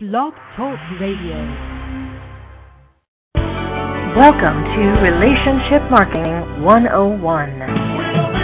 Blog Talk Radio. Welcome to Relationship Marketing 101.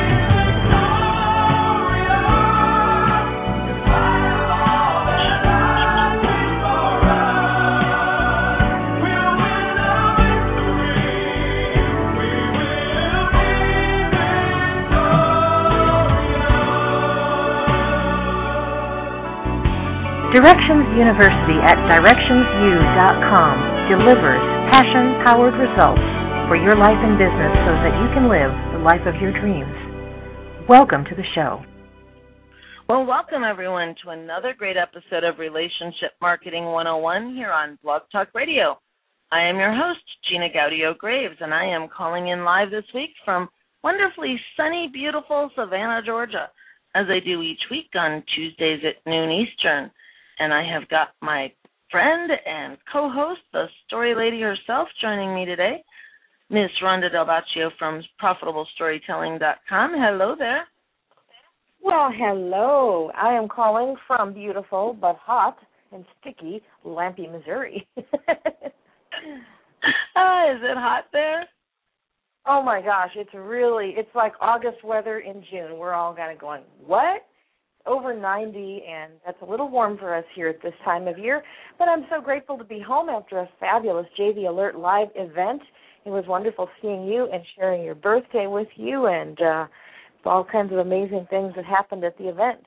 Directions University at DirectionsU.com delivers passion-powered results for your life and business so that you can live the life of your dreams. Welcome to the show. Well, welcome everyone to another great episode of Relationship Marketing 101 here on Blog Talk Radio. I am your host, Gina Gaudio-Graves, and I am calling in live this week from wonderfully sunny, beautiful Savannah, Georgia, as I do each week on Tuesdays at noon Eastern. And I have got my friend and co-host, the story lady herself, joining me today, Ms. Rhonda Del Baccio from ProfitableStorytelling.com. Hello there. Well, hello. I am calling from beautiful but hot and sticky Lampe, Missouri. Is it hot there? Oh, my gosh. It's like August weather in June. We're all kind of going, what? Over 90, and that's a little warm for us here at this time of year. But I'm so grateful to be home after a fabulous JV Alert Live event. It was wonderful seeing you and sharing your birthday with you and all kinds of amazing things that happened at the event.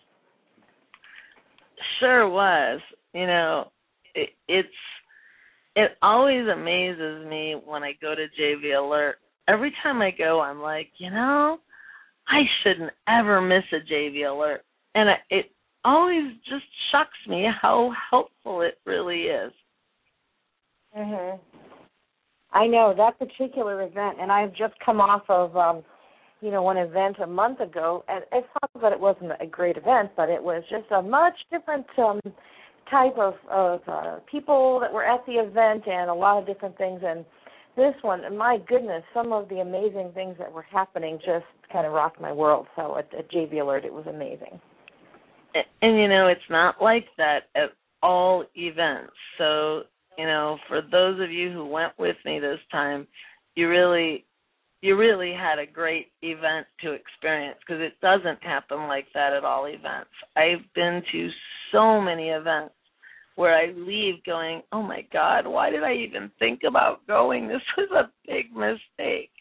Sure was. You know, it always amazes me when I go to JV Alert. Every time I go, I'm like, I shouldn't ever miss a JV Alert. And it always just shocks me how helpful it really is. Mhm. I know that particular event, and I've just come off of, one event a month ago, and it's not that it wasn't a great event, but it was just a much different type of people that were at the event and a lot of different things. And this one, my goodness, some of the amazing things that were happening just kind of rocked my world. So at JV Alert, it was amazing. And, it's not like that at all events. So, for those of you who went with me this time, you really had a great event to experience because it doesn't happen like that at all events. I've been to so many events where I leave going, oh, my God, why did I even think about going? This was a big mistake.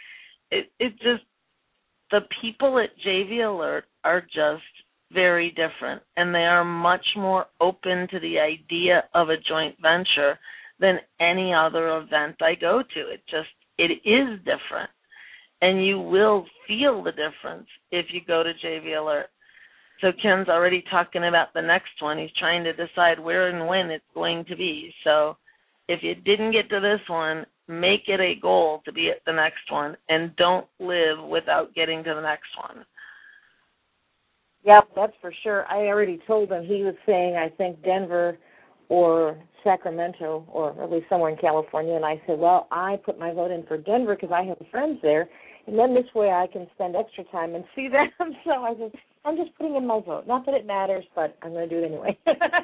The people at JV Alert are just very different, and they are much more open to the idea of a joint venture than any other event I go to. It is different, and you will feel the difference if you go to JV Alert. So Ken's already talking about the next one. He's trying to decide where and when it's going to be. So if you didn't get to this one, make it a goal to be at the next one, and don't live without getting to the next one. Yep, that's for sure. I already told him. He was saying, I think, Denver or Sacramento or at least somewhere in California. And I said, well, I put my vote in for Denver because I have friends there. And then this way I can spend extra time and see them. So I said, I'm just putting in my vote. Not that it matters, but I'm going to do it anyway.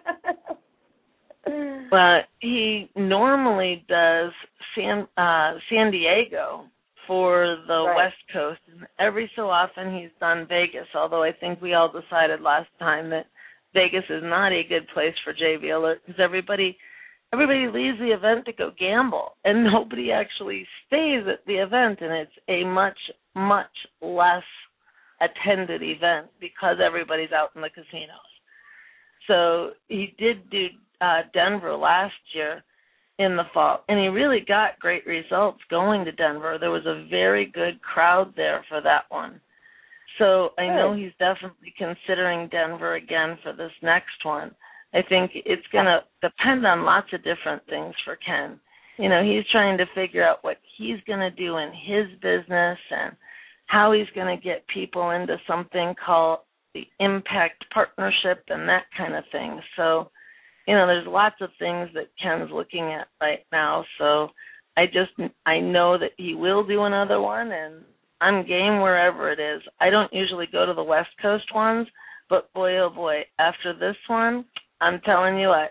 Well, he normally does San Diego for the right. West Coast, and every so often he's done Vegas, although I think we all decided last time that Vegas is not a good place for JV Alert because everybody leaves the event to go gamble, and nobody actually stays at the event, and it's a much, much less attended event because everybody's out in the casinos. So he did do Denver last year in the fall, and he really got great results going to Denver. There was a very good crowd there for that one. So I know he's definitely considering Denver again for this next one. I think it's going to depend on lots of different things for Ken. He's trying to figure out what he's going to do in his business and how he's going to get people into something called the Impact Partnership and that kind of thing. So there's lots of things that Ken's looking at right now. So I know that he will do another one, and I'm game wherever it is. I don't usually go to the West Coast ones, but boy, oh boy, after this one, I'm telling you what,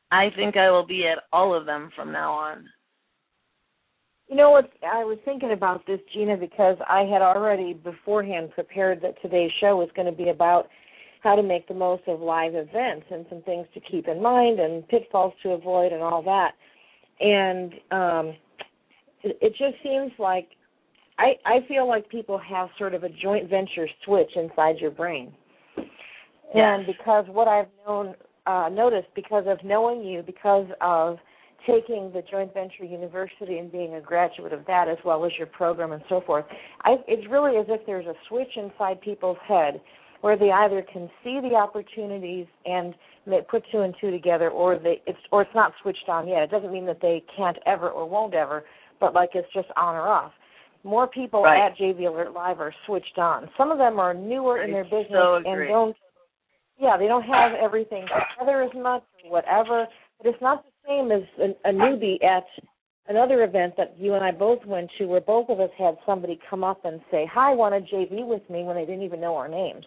I think I will be at all of them from now on. You know what? I was thinking about this, Gina, because I had already beforehand prepared that today's show was going to be about how to make the most of live events and some things to keep in mind and pitfalls to avoid and all that. And it just seems like I feel like people have sort of a joint venture switch inside your brain. Yes. And because what I've noticed, because of knowing you, because of taking the Joint Venture University and being a graduate of that as well as your program and so forth, it's really as if there's a switch inside people's head where they either can see the opportunities and they put two and two together, or it's not switched on yet. It doesn't mean that they can't ever or won't ever, but like it's just on or off. More people right. at JV Alert Live are switched on. Some of them are newer in their business and they don't have everything together as much or whatever, but it's not the same as a newbie at another event that you and I both went to where both of us had somebody come up and say, hi, want to JV with me when they didn't even know our names.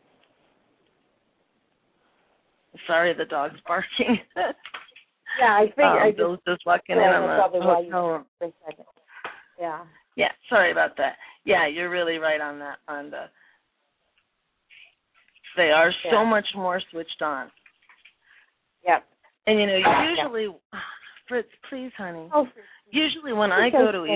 Sorry, the dog's barking. Yeah, I figured. Bill's just walking in on the hotel room. For a second. Yeah. Yeah, sorry about that. Yeah, you're really right on that. They are so much more switched on. Yep. And, usually, Fritz, please, honey. Oh, usually when I go to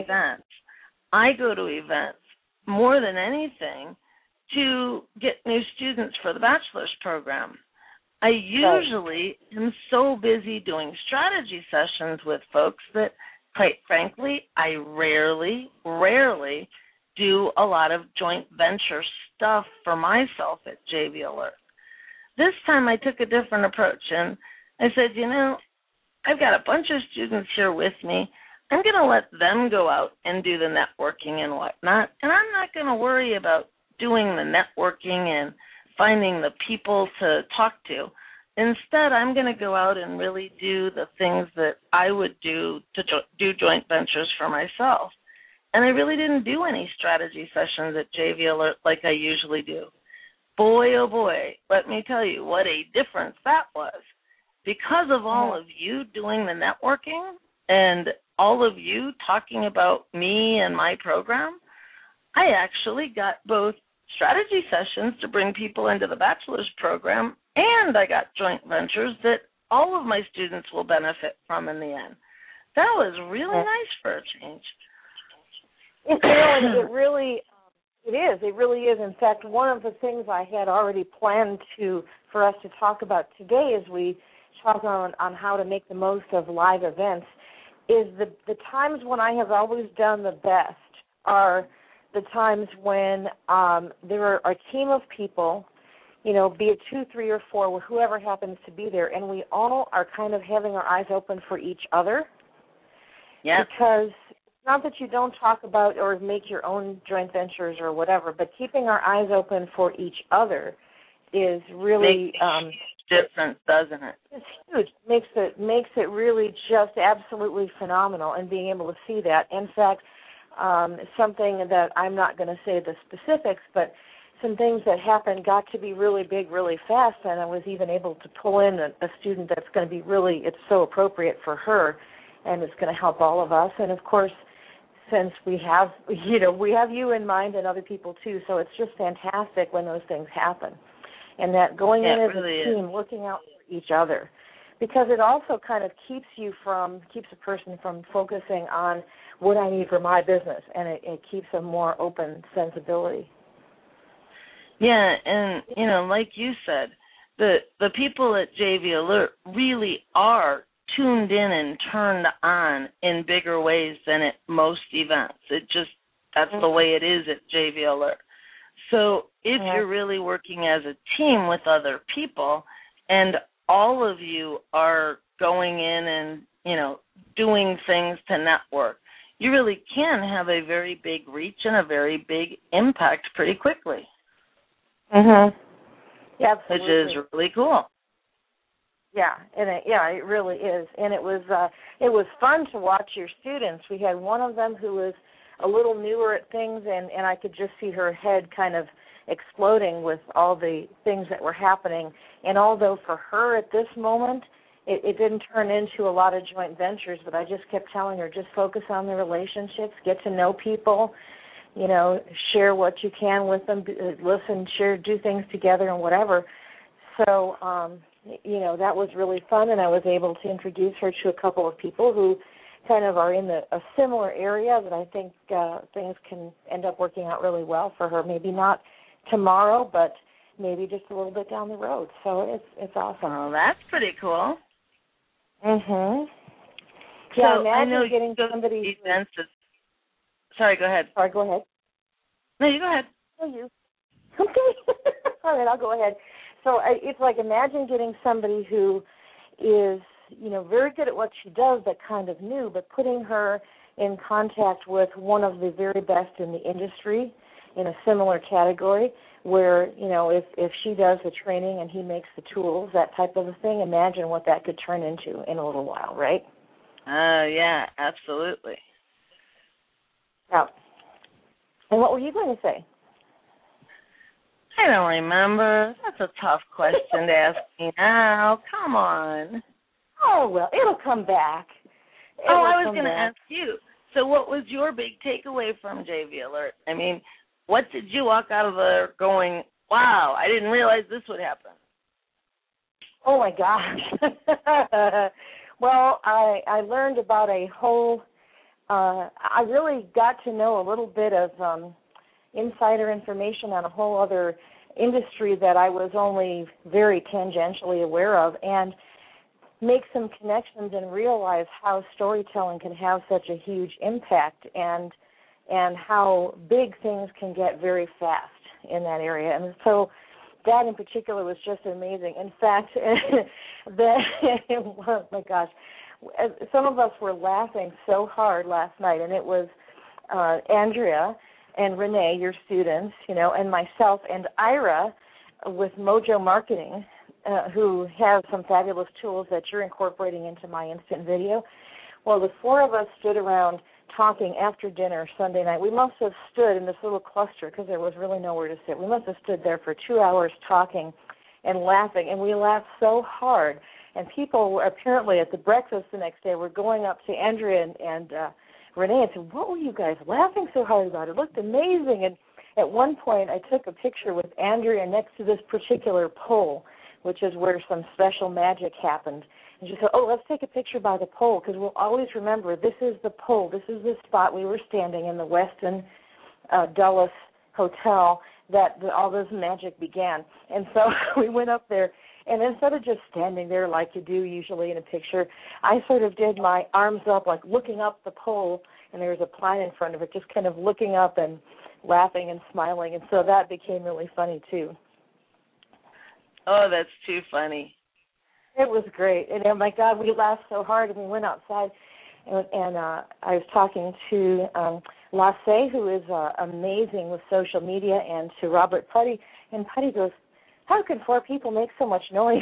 events more than anything to get new students for the bachelor's program. I usually am so busy doing strategy sessions with folks that, quite frankly, I rarely do a lot of joint venture stuff for myself at JV Alert. This time I took a different approach, and I said, I've got a bunch of students here with me. I'm going to let them go out and do the networking and whatnot, and I'm not going to worry about doing the networking and finding the people to talk to. Instead, I'm going to go out and really do the things that I would do to do joint ventures for myself. And I really didn't do any strategy sessions at JV Alert like I usually do. Boy, oh boy, let me tell you what a difference that was. Because of all of you doing the networking and all of you talking about me and my program, I actually got both strategy sessions to bring people into the bachelor's program, and I got joint ventures that all of my students will benefit from in the end. That was really nice for a change. It really is. In fact, one of the things I had already planned for us to talk about today as we talk on how to make the most of live events is the times when I have always done the best are the times when there are a team of people, be it 2, 3, or 4, whoever happens to be there, and we all are kind of having our eyes open for each other. Yeah. Because it's not that you don't talk about or make your own joint ventures or whatever, but keeping our eyes open for each other is really difference, doesn't it? It's huge. Makes it really just absolutely phenomenal, and being able to see that. In fact, something that I'm not going to say the specifics, but some things that happened got to be really big really fast, and I was even able to pull in a student that's going to be it's so appropriate for her, and it's going to help all of us. And of course, since we have you in mind and other people too, so it's just fantastic when those things happen. And that going in as a team, looking out for each other, because it also kind of keeps a person from focusing on what I need for my business, and it keeps a more open sensibility. Yeah, and like you said, the people at JV Alert really are tuned in and turned on in bigger ways than at most events. That's the way it is at JV Alert. So if you're really working as a team with other people and all of you are going in and, doing things to network, you really can have a very big reach and a very big impact pretty quickly. Mhm. Yeah, absolutely. Which is really cool. Yeah, and it really is. And it was fun to watch your students. We had one of them who was a little newer at things, and I could just see her head kind of exploding with all the things that were happening. And although for her at this moment it didn't turn into a lot of joint ventures, but I just kept telling her, just focus on the relationships, get to know people, share what you can with them, listen, share, do things together and whatever. So, that was really fun, and I was able to introduce her to a couple of people who kind of are in a similar area that I think things can end up working out really well for her. Maybe not tomorrow, but maybe just a little bit down the road. So it's awesome. Oh, that's pretty cool. Mhm. So Yeah, imagine I know getting you go somebody. to events. Sorry, go ahead. Sorry, go ahead. No, you go ahead. Oh, you. Okay. All right, I'll go ahead. So it's like imagine getting somebody who is, very good at what she does, but kind of new, but putting her in contact with one of the very best in the industry in a similar category where, if she does the training and he makes the tools, that type of a thing, imagine what that could turn into in a little while, right? Yeah, absolutely. Yeah. And what were you going to say? I don't remember. That's a tough question to ask me now. Come on. Oh, well, it'll come back. I was going to ask you. So what was your big takeaway from JV Alert? I mean, what did you walk out of there going, wow, I didn't realize this would happen? Oh, my gosh. Well, I learned about I really got to know a little bit of insider information on a whole other industry that I was only very tangentially aware of, and make some connections and realize how storytelling can have such a huge impact and how big things can get very fast in that area. And so that in particular was just amazing. In fact, oh my gosh, some of us were laughing so hard last night, and it was Andrea and Renee, your students, and myself and Ira with Mojo Marketing, who have some fabulous tools that you're incorporating into my instant video. Well, the four of us stood around talking after dinner Sunday night. We must have stood in this little cluster because there was really nowhere to sit. We must have stood there for 2 hours talking and laughing, and we laughed so hard. And people were apparently at the breakfast the next day were going up to Andrea and Renee and said, what were you guys laughing so hard about? It looked amazing. And at one point I took a picture with Andrea next to this particular pole, which is where some special magic happened. And she said, let's take a picture by the pole because we'll always remember this is the pole. This is the spot we were standing in the Westin Dulles Hotel that all this magic began. And so we went up there, and instead of just standing there like you do usually in a picture, I sort of did my arms up, like looking up the pole, and there was a plant in front of it, just kind of looking up and laughing and smiling. And so that became really funny, too. Oh, that's too funny. It was great. And, oh, my God, we laughed so hard, and we went outside, and I was talking to Lasse, who is amazing with social media, and to Robert Putty, and Putty goes, how can 4 people make so much noise?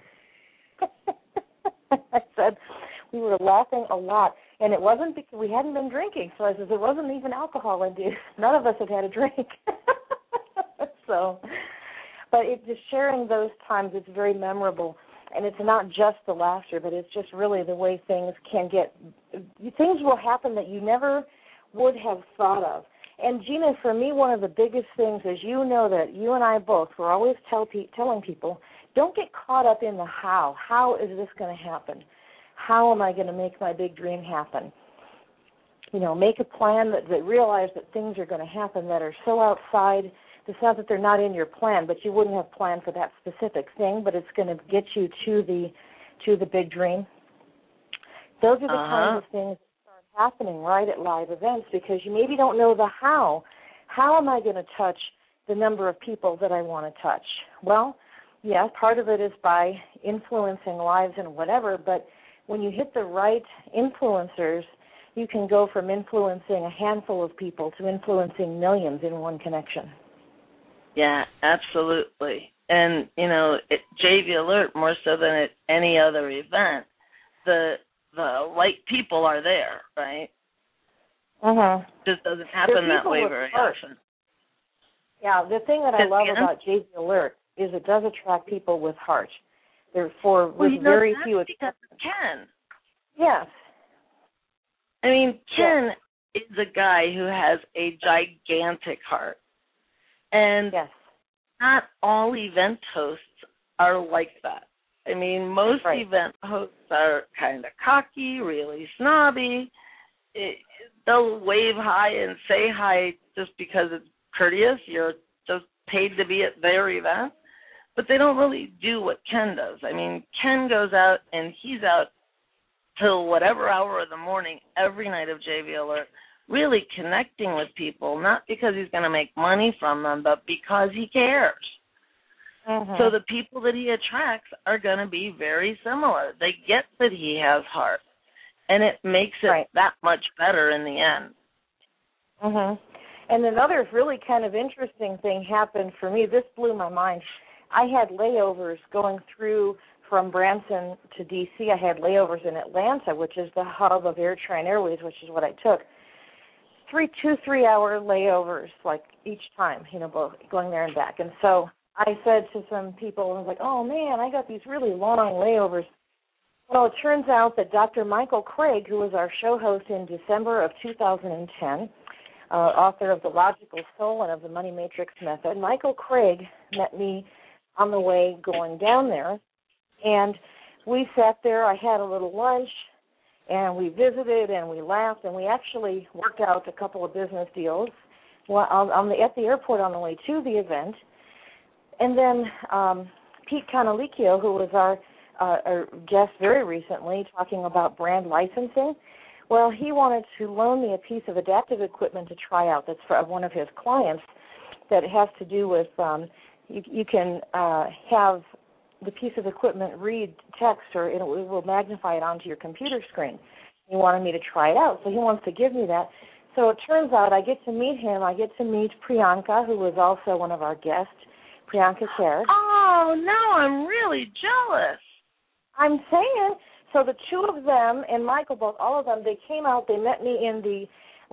I said, we were laughing a lot, and it wasn't because we hadn't been drinking. So I said, there wasn't even alcohol induced. None of us had had a drink. So, but just sharing those times, it's very memorable. And it's not just the laughter, but it's just really the way things can get, things will happen that you never would have thought of. And, Gina, for me, one of the biggest things is that you and I both, we're always telling people, don't get caught up in the how. How is this going to happen? How am I going to make my big dream happen? Make a plan that realize that things are going to happen that are so outside. It's not that they're not in your plan, but you wouldn't have planned for that specific thing, but it's going to get you to the big dream. Those are the kinds of things that start happening right at live events because you maybe don't know the how. How am I going to touch the number of people that I want to touch? Well, yeah, part of it is by influencing lives and whatever, but when you hit the right influencers, you can go from influencing a handful of people to influencing millions in one connection. Yeah, absolutely. And, at JV Alert, more so than at any other event, the right people are there, right? Just doesn't happen that way very often. Yeah, the thing that I love about JV Alert is it does attract people with heart. Therefore, well, with very that's few. Because of Ken. Yes. I mean, Ken is a guy who has a gigantic heart, and not all event hosts are like that. I mean, most event hosts are kind of cocky, really snobby. They'll wave hi and say hi just because it's courteous. You're just paid to be at their event. But they don't really do what Ken does. I mean, Ken goes out and he's out till whatever hour of the morning every night of JV Alert, really connecting with people, not because he's going to make money from them, but because he cares. Mm-hmm. So the people that he attracts are going to be very similar. They get that he has heart, and it makes it that much better in the end. Mhm. And another really kind of interesting thing happened for me. This blew my mind. I had layovers going through from Branson to D.C. I had layovers in Atlanta, which is the hub of AirTran Airways, which is what I took. 3-hour layovers, like each time, both going there and back. And so I said to some people, I was like, oh, man, I got these really long layovers. Well, it turns out that Dr. Michael Craig, who was our show host in December of 2010, author of The Logical Soul and of the Money Matrix Method, Michael Craig met me on the way going down there, and we sat there. I had a little lunch, and we visited, and we laughed, and we actually worked out a couple of business deals at the airport on the way to the event. And then Pete Canalicchio, who was our guest very recently, talking about brand licensing, well, he wanted to loan me a piece of adaptive equipment to try out. That's for one of his clients that has to do with you can have the piece of equipment read text, or it will magnify it onto your computer screen. He wanted me to try it out, so he wants to give me that. So it turns out I get to meet him. I get to meet Priyanka, who was also one of our guests, Priyanka Kher. Oh, no, I'm really jealous. I'm saying, so the two of them and Michael, both, all of them, they came out, they met me in the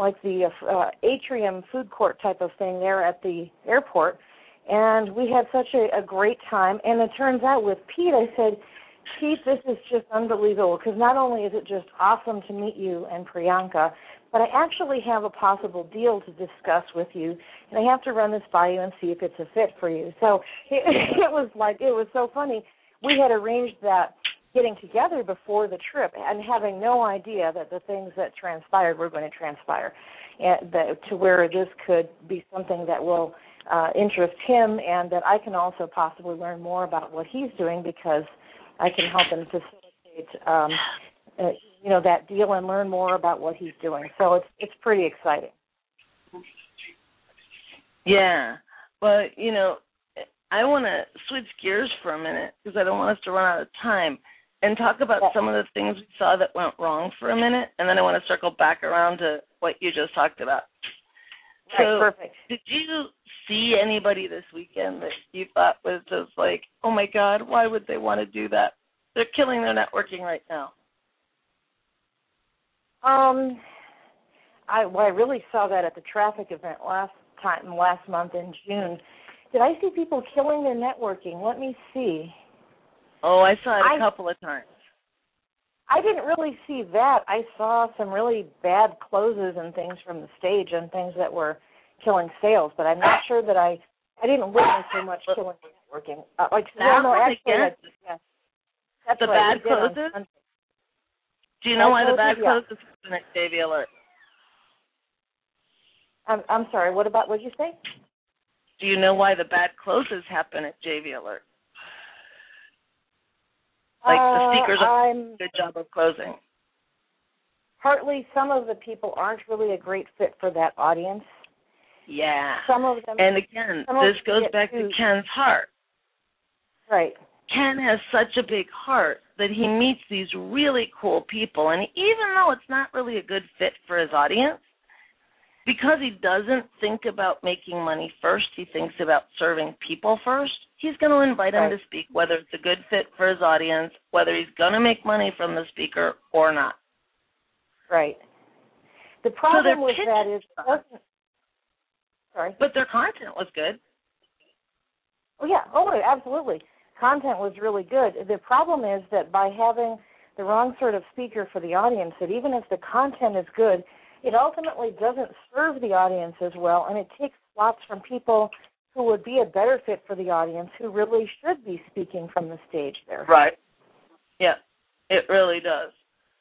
atrium food court type of thing there at the airport, and we had such a great time. And it turns out with Pete, I said, Pete, this is just unbelievable, because not only is it just awesome to meet you and Priyanka, but I actually have a possible deal to discuss with you, and I have to run this by you and see if it's a fit for you. So it was so funny. We had arranged that getting together before the trip and having no idea that the things that transpired were going to transpire, and to where this could be something that will interest him, and that I can also possibly learn more about what he's doing, because I can help him facilitate that deal and learn more about what he's doing. So it's pretty exciting. Yeah. Well, I want to switch gears for a minute, because I don't want us to run out of time, and talk about some of the things we saw that went wrong for a minute, and then I want to circle back around to what you just talked about. Right, perfect. Did you see anybody this weekend that you thought was just like, oh, my God, why would they want to do that? They're killing their networking right now. I really saw that at the traffic event last month in June. Did I see people killing their networking? Let me see. Oh, I saw it a couple of times. I didn't really see that. I saw some really bad closes and things from the stage and things that were killing sales, but I'm not sure that I didn't witness so much killing networking. That's the right, bad closes? Do you know why the bad closes happen at JV Alert? I'm sorry, what did you say? Do you know why the bad closes happen at JV Alert? Like the speakers are doing a good job of closing. Partly, some of the people aren't really a great fit for that audience. Yeah. Some of them. And again, this goes back to Ken's heart. Right. Ken has such a big heart that he meets these really cool people, and even though it's not really a good fit for his audience, because he doesn't think about making money first, he thinks about serving people first, he's going to invite him to speak, whether it's a good fit for his audience, whether he's going to make money from the speaker or not. Right. The problem with that is... Sorry. But their content was good. Oh, yeah. Oh, absolutely. content was really good. The problem is that by having the wrong sort of speaker for the audience, that even if the content is good, it ultimately doesn't serve the audience as well, and it takes slots from people who would be a better fit for the audience, who really should be speaking from the stage there. Right. Yeah, it really does.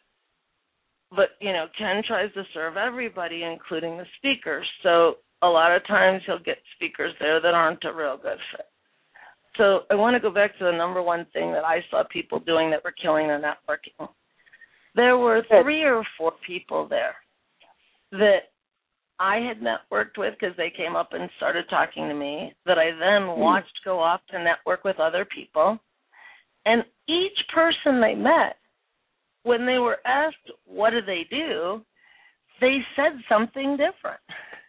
But, Ken tries to serve everybody, including the speakers. So a lot of times he'll get speakers there that aren't a real good fit. So I want to go back to the number one thing that I saw people doing that were killing their networking. There were 3 or 4 people there that I had networked with because they came up and started talking to me, that I then watched go off to network with other people. And each person they met, when they were asked what do they do, they said something different.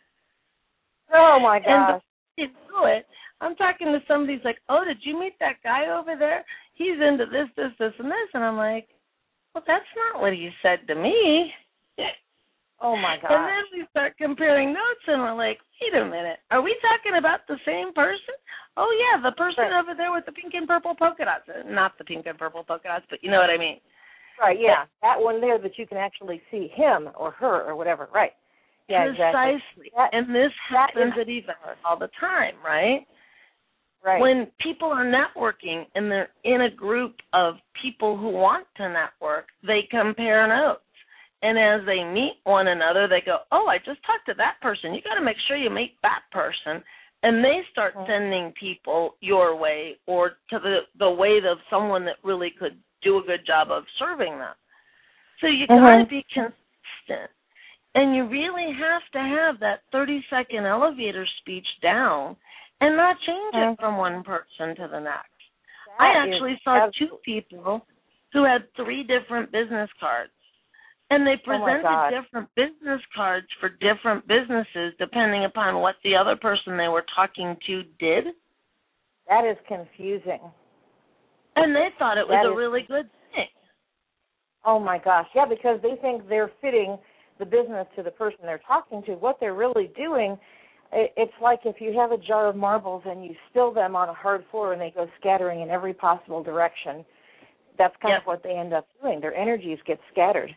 Oh, my gosh. And you know it, I'm talking to somebody who's like, oh, did you meet that guy over there? He's into this, this, this, and this. And I'm like, well, that's not what he said to me. Oh, my God. And then we start comparing notes, and we're like, wait a minute. Are we talking about the same person? Oh, yeah, the person over there with the pink and purple polka dots. Not the pink and purple polka dots, but you know what I mean. Right, yeah. That one there that you can actually see him or her or whatever. Right. Yeah, precisely. Exactly. And this happens at events all the time, right? Right. When people are networking and they're in a group of people who want to network, they compare notes. And as they meet one another, they go, oh, I just talked to that person. You got to make sure you meet that person. And they start sending people your way or to the way of someone that really could do a good job of serving them. So you got to be consistent. And you really have to have that 30-second elevator speech down and not change it from one person to the next. I actually saw 2 people who had 3 different business cards. And they presented different business cards for different businesses depending upon what the other person they were talking to did. That is confusing. And they thought it was a really good thing. Oh, my gosh. Yeah, because they think they're fitting the business to the person they're talking to. What they're really doing, it's like if you have a jar of marbles and you spill them on a hard floor and they go scattering in every possible direction. That's kind of what they end up doing. Their energies get scattered.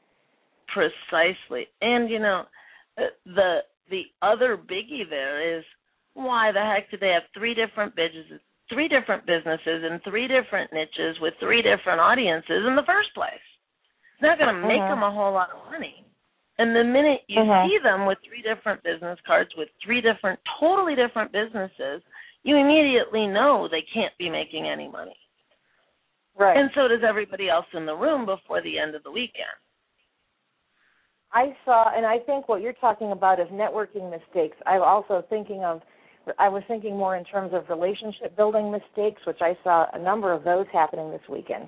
Precisely. And, the other biggie there is, why the heck did they have 3 different businesses in 3 different niches with 3 different audiences in the first place? It's not going to make them a whole lot of money. And the minute you see them with 3 different business cards with 3 totally different businesses, you immediately know they can't be making any money. Right. And so does everybody else in the room before the end of the weekend. I saw, and I think what you're talking about is networking mistakes. I was thinking more in terms of relationship building mistakes, which I saw a number of those happening this weekend.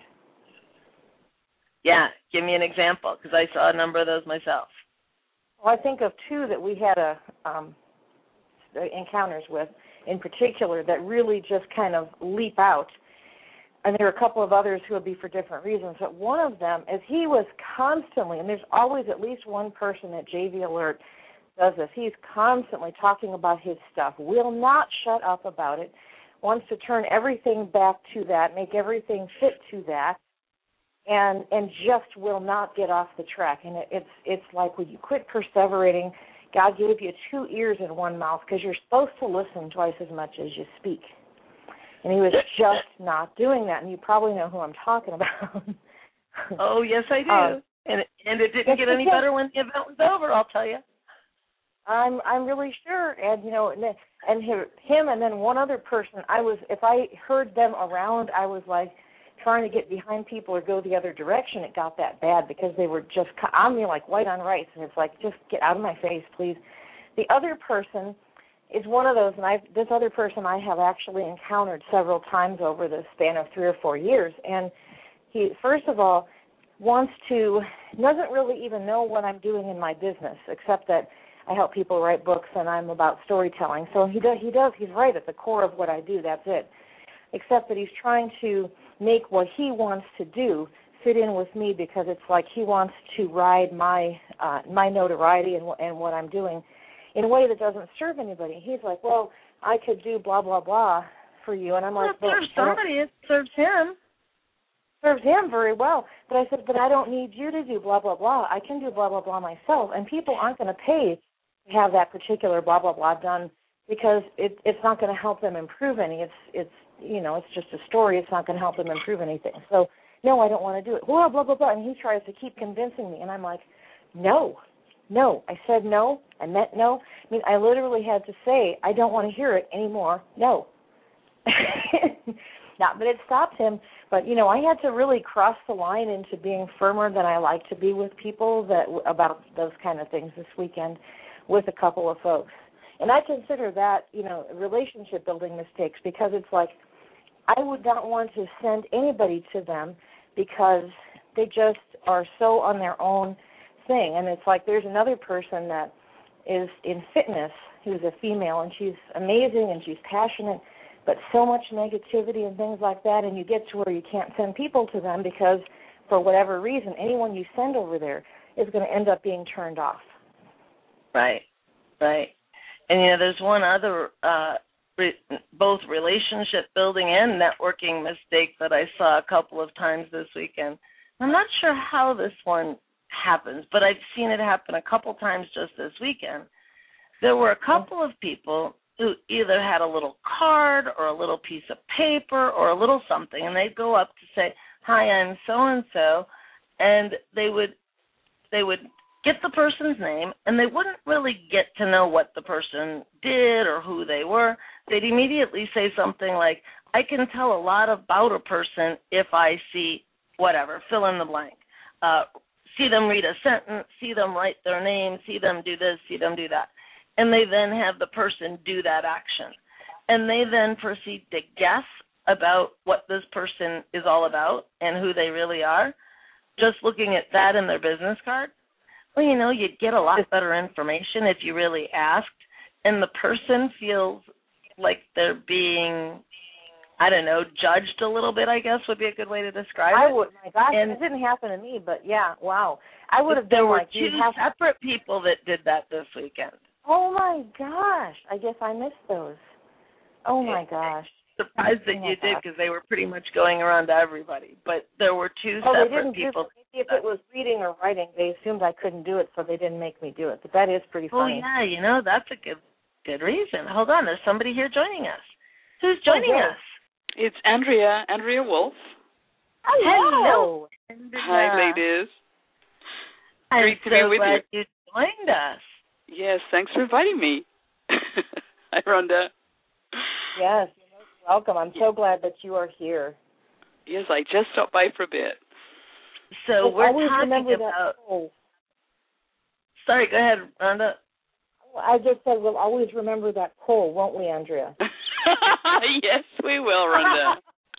Yeah, give me an example, because I saw a number of those myself. Well, I think of 2 that we had encounters with in particular that really just kind of leap out. And there are a couple of others who would be for different reasons. But one of them is he was constantly, and there's always at least one person at JV Alert does this, he's constantly talking about his stuff, will not shut up about it, wants to turn everything back to that, make everything fit to that, and just will not get off the track. And it's like when you quit perseverating, God gave you 2 ears and 1 mouth because you're supposed to listen twice as much as you speak. And he was just not doing that, and you probably know who I'm talking about. Oh, yes, I do. And it didn't get any better when the event was over, I'll tell you. I'm really sure, and him and then one other person. If I heard them around, I was like trying to get behind people or go the other direction. It got that bad because they were just on me like white on rice, and it's like, just get out of my face, please. The other person is one of those, and this other person I have actually encountered several times over the span of 3 or 4 years. And he, first of all, doesn't really even know what I'm doing in my business, except that I help people write books and I'm about storytelling. So he's right at the core of what I do, that's it. Except that he's trying to make what he wants to do fit in with me because it's like he wants to ride my notoriety and what I'm doing in a way that doesn't serve anybody. He's like, well, I could do blah, blah, blah for you. And I'm like, it serves somebody. It serves him. Serves him very well. But I said, but I don't need you to do blah, blah, blah. I can do blah, blah, blah myself. And people aren't going to pay to have that particular blah, blah, blah done because it's not going to help them improve any. It's just a story. It's not going to help them improve anything. So, no, I don't want to do it. Blah, blah, blah, blah. And he tries to keep convincing me. And I'm like, no. I said no. I meant no. I mean, I literally had to say, I don't want to hear it anymore. No. Not that it stopped him, but, I had to really cross the line into being firmer than I like to be with people about those kind of things this weekend with a couple of folks. And I consider that, relationship building mistakes because it's like I would not want to send anybody to them because they just are so on their own thing. And it's like there's another person that is in fitness who's a female, and she's amazing and she's passionate, but so much negativity and things like that, and you get to where you can't send people to them because for whatever reason, anyone you send over there is going to end up being turned off. Right. And, there's one other both relationship building and networking mistake that I saw a couple of times this weekend. I'm not sure how this one happens, but I've seen it happen a couple times just this weekend. There were a couple of people who either had a little card or a little piece of paper or a little something, and they'd go up to say, "Hi, I'm so-and-so," and they would get the person's name, and they wouldn't really get to know what the person did or who they were. They'd immediately say something like, "I can tell a lot about a person if I see whatever, fill in the blank. See them read a sentence, see them write their name, see them do this, see them do that." And they then have the person do that action. And they then proceed to guess about what this person is all about and who they really are, just looking at that in their business card. Well, you'd get a lot better information if you really asked, and the person feels like they're being, judged a little bit, I guess would be a good way to describe it. My gosh, it didn't happen to me, but yeah, wow. I would have been there were like, two separate people that did that this weekend. Oh, my gosh. I guess I missed those. Oh, my gosh. Surprised that you did because they were pretty much going around to everybody. But there were two separate people. Maybe if it was reading or writing, they assumed I couldn't do it, so they didn't make me do it. But that is pretty funny. Oh, yeah, that's a good reason. Hold on, there's somebody here joining us. Who's joining us? It's Andrea Wolf. Hello. Hi, ladies. Great to be with you. You joined us. Yes, thanks for inviting me. Hi, Rhonda. Yes, you're most welcome. I'm so glad that you are here. Yes, I just stopped by for a bit. So we're talking about... Sorry, go ahead, Rhonda. I just said we'll always remember that poll, won't we, Andrea? Yes, we will, Rhonda.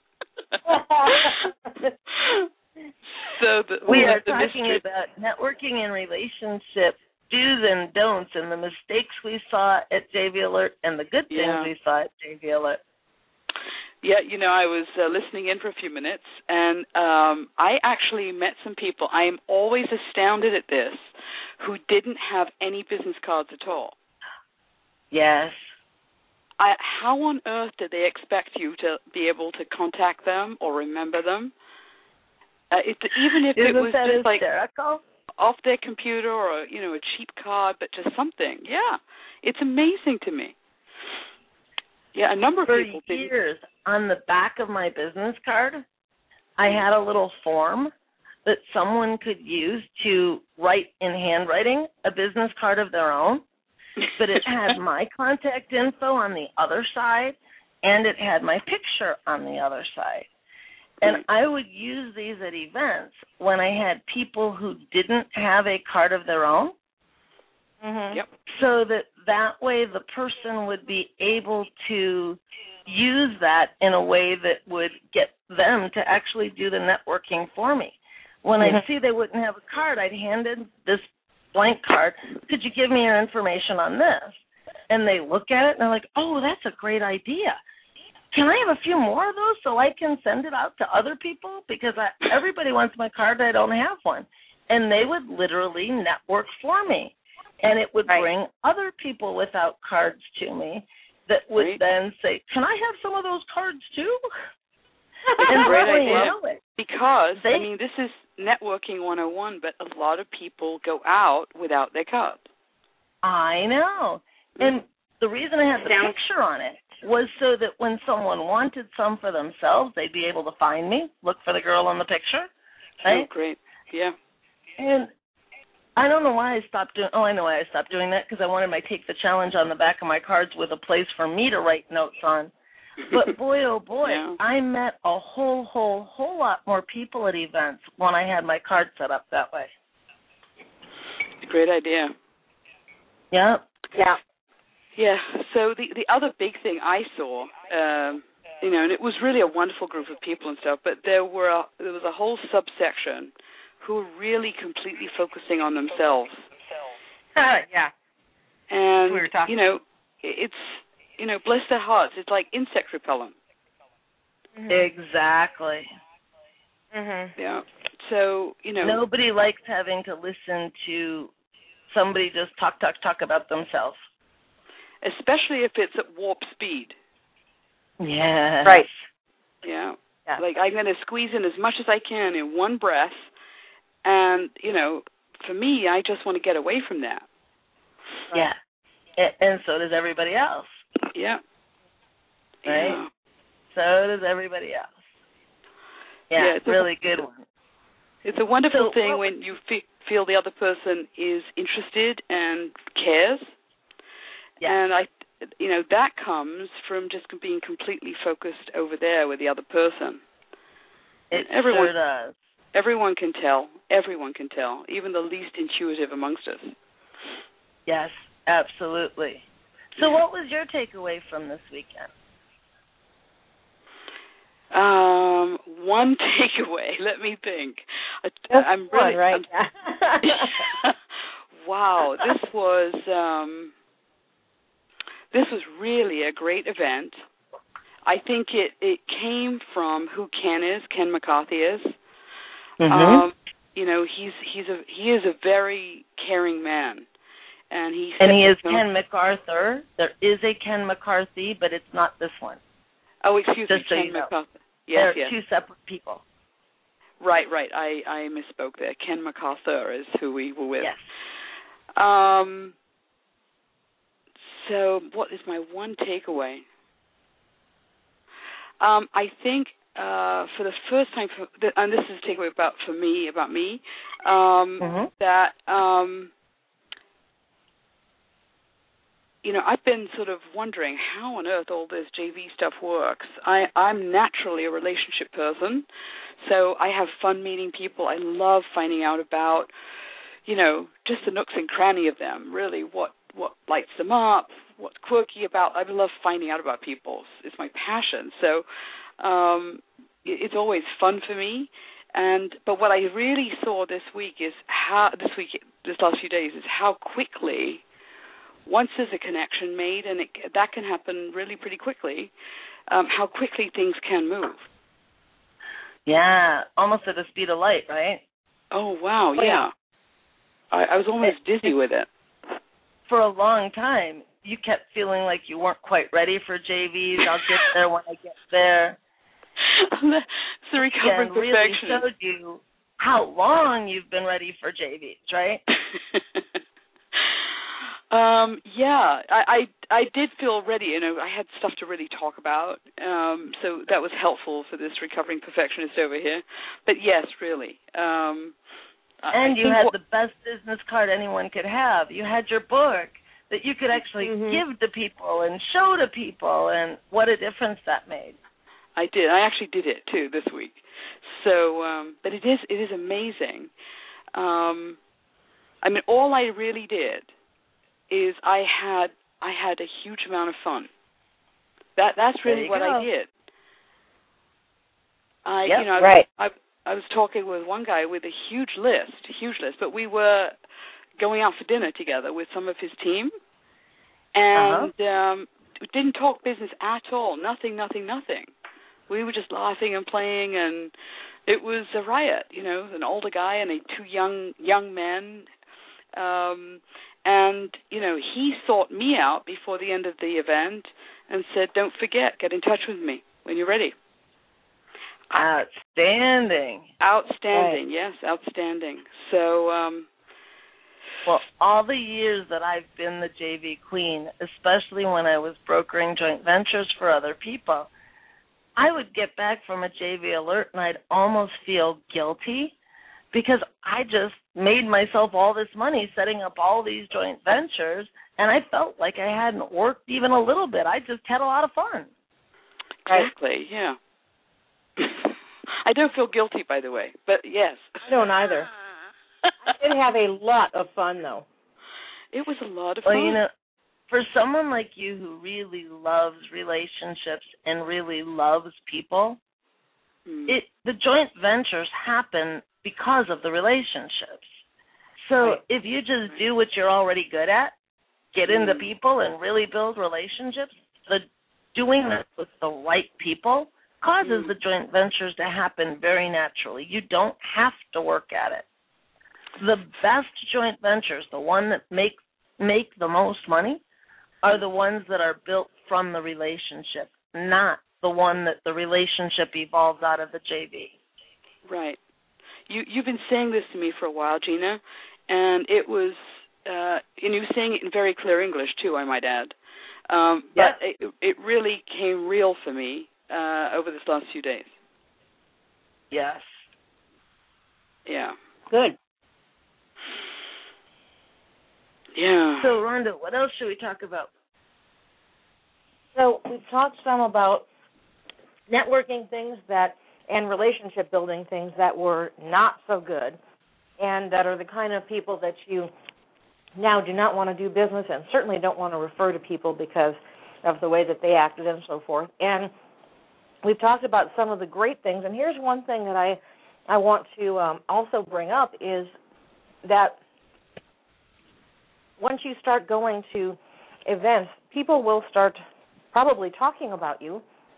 We are talking about networking and relationship do's and don'ts and the mistakes we saw at JV Alert and the good things we saw at JV Alert. Yeah, I was listening in for a few minutes, and I actually met some people. I am always astounded at this, who didn't have any business cards at all. Yes. How on earth did they expect you to be able to contact them or remember them? Even if it was just hysterical? Off their computer or, a cheap card, but just something. Yeah, it's amazing to me. Yeah, a number of people For years, on the back of my business card, I had a little form that someone could use to write in handwriting a business card of their own, but it had my contact info on the other side, and it had my picture on the other side. And I would use these at events when I had people who didn't have a card of their own, so that way the person would be able to use that in a way that would get them to actually do the networking for me. When I see they wouldn't have a card, I'd hand in this blank card. Could you give me your information on this? And they look at it and they're like, oh, that's a great idea. Can I have a few more of those so I can send it out to other people? Because everybody wants my card, I don't have one. And they would literally network for me. And it would bring other people without cards to me. that would Right. then say, "Can I have some of those cards too?" It's a great before you idea. know it, Because, I mean, this is networking 101, but a lot of people go out without their cards. I know. And the reason I had the picture on it was so that when someone wanted some for themselves, they'd be able to find me, look for the girl in the picture. Right? Oh, great. Yeah. And I don't know why I stopped doing. Oh, I know why I stopped doing that, because I wanted my Take the Challenge on the back of my cards with a place for me to write notes on. But boy, oh boy, Yeah. I met a whole lot more people at events when I had my card set up that way. Great idea. Yeah. Yeah. Yeah. So the other big thing I saw, and it was really a wonderful group of people and stuff, but there was a whole subsection who were really completely focusing on themselves. Yeah. And, We were talking. it's, bless their hearts, it's like insect repellent. Mm-hmm. Exactly. Mm-hmm. Yeah. So, Nobody likes having to listen to somebody just talk about themselves. especially if it's at warp speed. Yeah. Right. Yeah. Yeah. Like, I'm going to squeeze in as much as I can in one breath. And, for me, I just want to get away from that. Yeah. And so does everybody else. Yeah. Right? Yeah. So does everybody else. Yeah, it's a really good one. It's a wonderful So thing when you feel the other person is interested and cares. Yeah. And that comes from just being completely focused over there with the other person. It everyone, sure does. Everyone can tell. Everyone can tell, even the least intuitive amongst us. Yes, absolutely. So what was your takeaway from this weekend? One takeaway. Let me think. I'm really right. Wow, this was really a great event. I think it came from who Ken McCarthy is. Mm-hmm. He is a very caring man, and he is Ken MacArthur. There is a Ken McCarthy, but it's not this one. Oh, excuse me, so Ken MacArthur. Yes, They're two separate people. Right. I misspoke there. Ken MacArthur is who we were with. Yes. So what is my one takeaway? I think for the first time, and this is a takeaway about me, that I've been sort of wondering how on earth all this JV stuff works. I'm naturally a relationship person, so I have fun meeting people. I love finding out about, just the nooks and cranny of them, really what lights them up, what's quirky about. I love finding out about people. It's my passion. So it's always fun for me. But what I really saw this last few days is how quickly, once there's a connection made, and that can happen really pretty quickly, how quickly things can move. Yeah, almost at the speed of light, right? Oh, wow, yeah. I was almost dizzy with it. For a long time, you kept feeling like you weren't quite ready for JVs. I'll get there when I get there. It's the recovering perfectionist. Really showed you how long you've been ready for JVs, right? Yeah, I did feel ready. I had stuff to really talk about, so that was helpful for this recovering perfectionist over here. But yes, really. And you had the best business card anyone could have. You had your book that you could actually give to people and show to people, and what a difference that made. I did. I actually did it too this week. So, but it is amazing. All I really did is I had a huge amount of fun. That's really what I did. I was talking with one guy with a huge list, but we were going out for dinner together with some of his team, and we didn't talk business at all. Nothing. We were just laughing and playing, and it was a riot. An older guy and two young men. And he sought me out before the end of the event and said, "Don't forget, get in touch with me when you're ready." Outstanding. Outstanding, right. Yes, outstanding. So, well, all the years that I've been the JV Queen, especially when I was brokering joint ventures for other people, I would get back from a JV alert and I'd almost feel guilty because I just made myself all this money setting up all these joint ventures, and I felt like I hadn't worked even a little bit. I just had a lot of fun. Exactly, yeah. I don't feel guilty, by the way, but yes. I don't either. I did have a lot of fun, though. It was a lot of fun. Well, you know, for someone like you who really loves relationships and really loves people, the joint ventures happen because of the relationships. So if you just do what you're already good at, get into people and really build relationships, the doing that with the right people causes the joint ventures to happen very naturally. You don't have to work at it. The best joint ventures, the one that make the most money, are the ones that are built from the relationship, not the one that the relationship evolves out of the JV. Right. You've been saying this to me for a while, Gina, and it was, and you were saying it in very clear English too, I might add. But it really came real for me over this last few days. Yes. Yeah. Good. Yeah. So, Rhonda, what else should we talk about? So we've talked some about networking things and relationship building things that were not so good and that are the kind of people that you now do not want to do business and certainly don't want to refer to people because of the way that they acted and so forth. And we've talked about some of the great things. And here's one thing that I want to also bring up is that once you start going to events, people will start probably talking about you.